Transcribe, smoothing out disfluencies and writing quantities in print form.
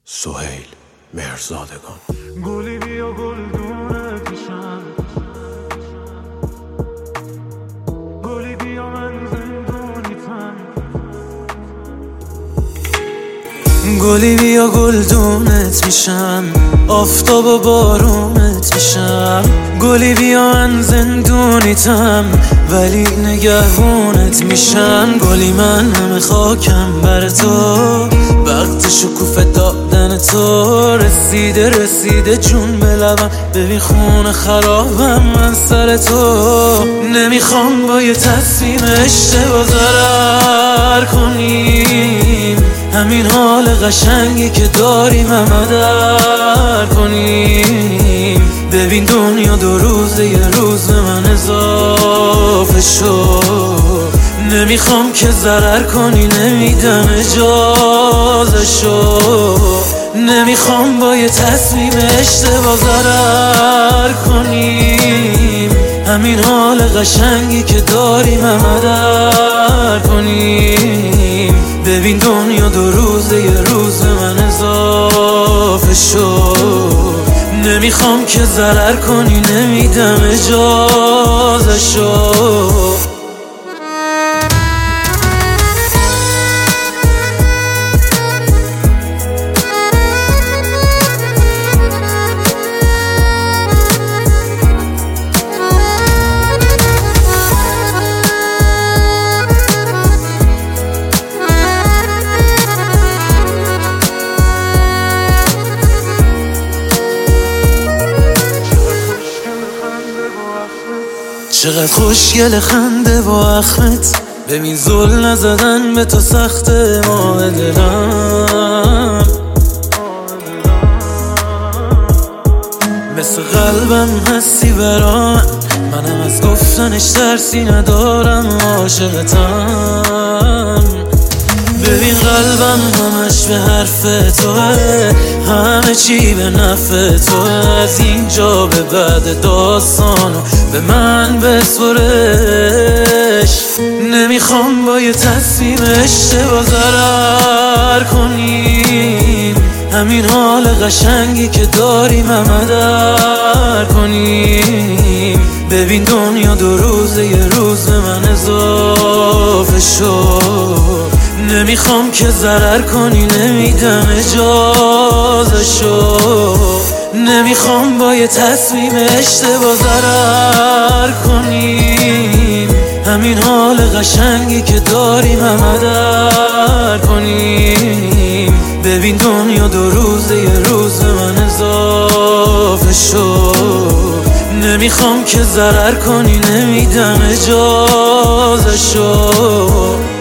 سهیل مهرزادگان. گلی بیا گلدونت میشم، گلی بیا من زندونیتم، گلی بیا گلدونت میشم، آفتاب و بارونت میشم، گلی بیا من زندونیتم ولی نگهبونت میشم، گلی من همه خاکم بر تو، وقت شکوفه دادن تو، رسیده جون به لبم، ببین خونه خرابم من سر تو، نمیخوام با یه تصمیم اشتباه ضرر کنیم، همین حال قشنگی که داریم همه در کنیم، ببین دنیا دو روزه یه روز به من اضافه شد، نمیخوام که ضرر کنی نمیدم اجازه شو، نمیخوام با یه تصمیم اشتباه ضرر کنیم، همین حال قشنگی که داریم همه در کنیم، ببین دنیا دو روزه یه روز به من اضافه شد، نمیخوام که ضرر کنی نمیدم اجازه شو. چقدر خوشگل خنده با اخمت، ببین زل نزدن به تو سخته ماه دلم، مثل قلبم هستی برام، منم از گفتنش ترسی ندارم عاشقتم، ببین قلبم همش به حرف توه، همه چی به نفع توه، از اینجا به بعد داستانو به من بسپرش، نمیخوام با یه تصمیم اشتباه ضرر کنیم، همین حال قشنگی که داریم همه در کنیم، ببین دنیا دو روزه یه روز به من اضافه شد، نمیخوام که ضرر کنی نمیدم اجازه شو، نمیخوام با یه تصمیم اشتباه ضرر کنیم، همین حال قشنگی که داریم همه در کنیم، ببین دنیا دو روزه یه روز به من اضافه شد، نمیخوام که ضرر کنی نمیدم اجازه شو.